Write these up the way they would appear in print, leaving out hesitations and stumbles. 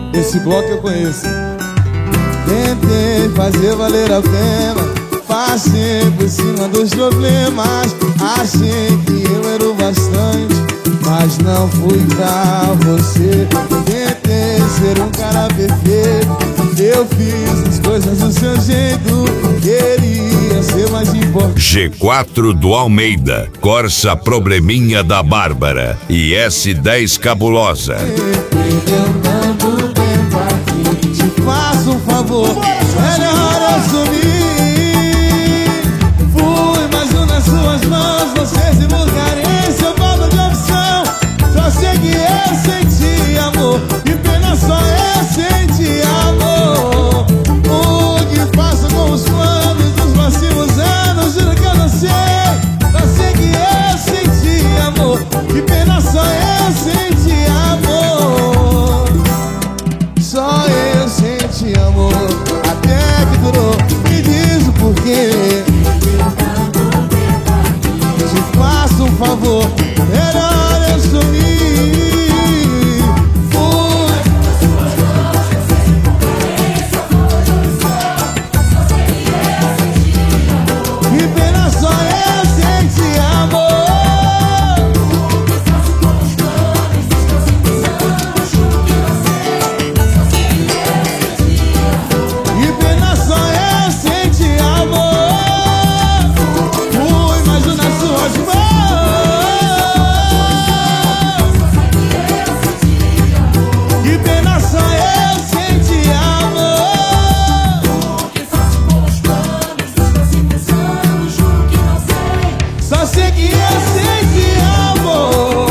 Esse bloco eu conheço. Tentei fazer valer a pena, passei por cima dos problemas. Achei que eu era o bastante, mas não fui pra você. Tentei ser um cara perfeito, eu fiz as coisas do seu jeito. Queria ser mais importante. G4 do Almeida, Corsa Probleminha da Bárbara e S10 Cabulosa. Perdeu tanto tempo aqui, te faço um favor, melhor eu sumir. Fui mais um nas suas mãos, você se vulgarência, eu falo de opção. Só sei que eu senti amor, que pena só eu senti amor. O que faço com os planos dos próximos anos, juro que eu não sei. Só sei que eu senti amor, que pena só eu senti amor. Só eu senti amor, até que durou. Me diz o porquê. Te faço um favor, melhor eu sumir. Que pena só eu senti amor. Que pena só eu senti amor. Fui mais um nas suas mãos. Que pena só eu senti amor. Só sei que eu senti amor.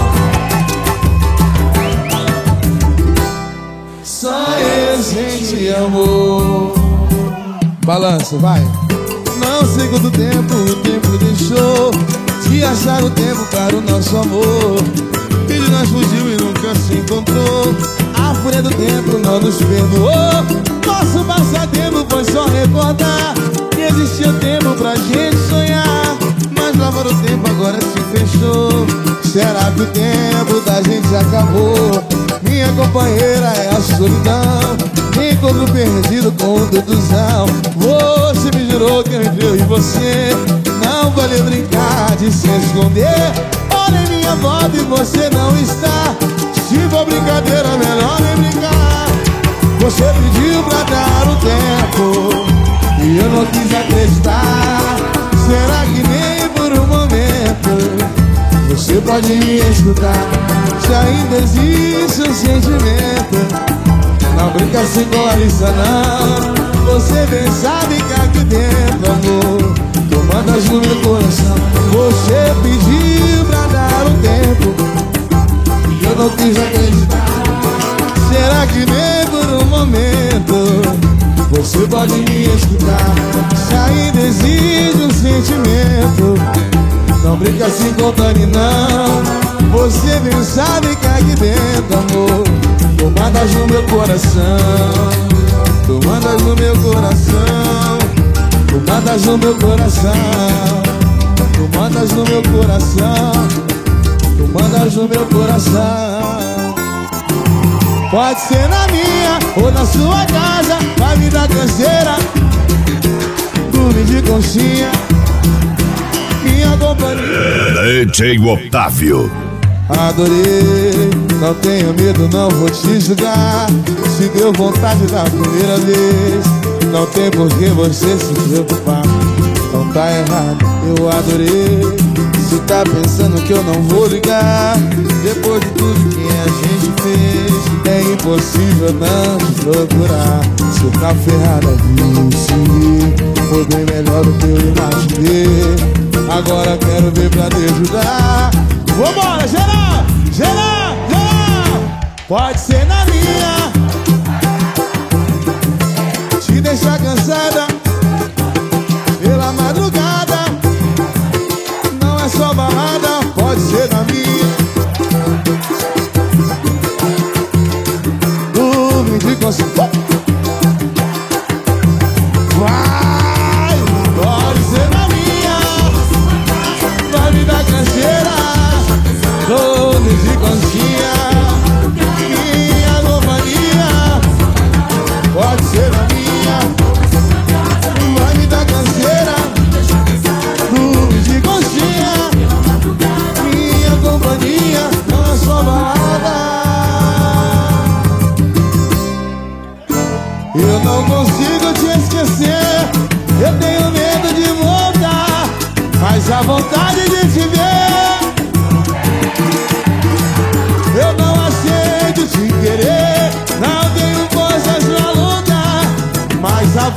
Só eu senti amor. Balança, vai. Não sei quanto tempo o tempo deixou de achar o tempo para o nosso amor. E de nós fugiu e nunca se encontrou. A fúria do tempo não nos perdoou. Nosso passatempo foi só recordar que existia tempo pra gente sonhar. Mas lavar o tempo agora se fechou. Será que o tempo da gente acabou? Minha companheira é a solidão, encontro perdido com o deduzão. Você me jurou que entre eu e você não vale brincar de se esconder. Olha em minha volta e você não está. Se for brincadeira, melhor nem brincar. Você pediu pra dar um tempo e eu não quis acreditar. Será que nem por um momento você pode me escutar? Se ainda existe um sentimento, não brinca assim com a lista não. Você bem sabe que aqui dentro, amor, tu mandas no meu coração. Você pediu pra dar um tempo e eu não quis acreditar. Será que nem por um momento você pode me escutar? Se ainda existe um sentimento, não brinca assim com o Dani não. Você bem sabe que aqui dentro, amor, tu mandas no meu coração. Tu mandas no meu coração. Tu mandas no meu coração. Tu mandas no meu coração. Tu mandas no meu coração. Pode ser na minha ou na sua casa, na vida canseira, dormir de conchinha, minha companhia. DJ Otávio. Adorei, não tenho medo, não vou te julgar. Se deu vontade da primeira vez, não tem por que você se preocupar. Não tá errado, eu adorei. Se tá pensando que eu não vou ligar, depois de tudo que a gente fez, é impossível não te procurar. Se tá ferrada, disse, foi bem melhor do que eu imaginei. Agora quero ver pra te ajudar. Vambora, geral, geral, geral. Pode ser na linha, te deixar cansada pela madrugada. Não é só balada, pode ser na minha. Dormir de consciência. Vai, pode ser na minha. Vai me dar canseira. Dormir de conchinha, minha companhia.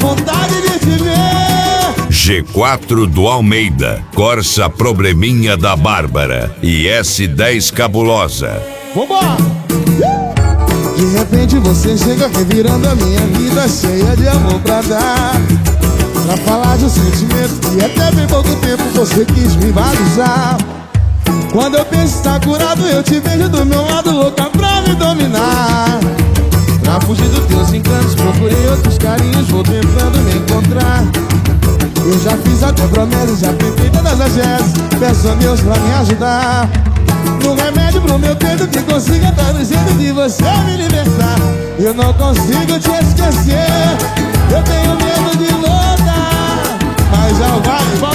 vontade de te ver. G4 do Almeida, Corsa Probleminha da Bárbara e S10 Cabulosa. Vambora! De repente você chega revirando a minha vida cheia de amor pra dar, pra falar de um sentimento que até bem pouco tempo você quis me balizar. Quando eu penso estar curado, eu te vejo do meu lado, louca pra me dominar. Pra fugir dos teus encantos, procurei outros carinhos, vou tentando me encontrar. Eu já fiz até promessas, já tentei todas as vezes, peço a Deus pra me ajudar. No remédio pro meu peito que consiga dar no jeito de você me libertar. Eu não consigo te esquecer, eu tenho medo de voltar, mas já vai.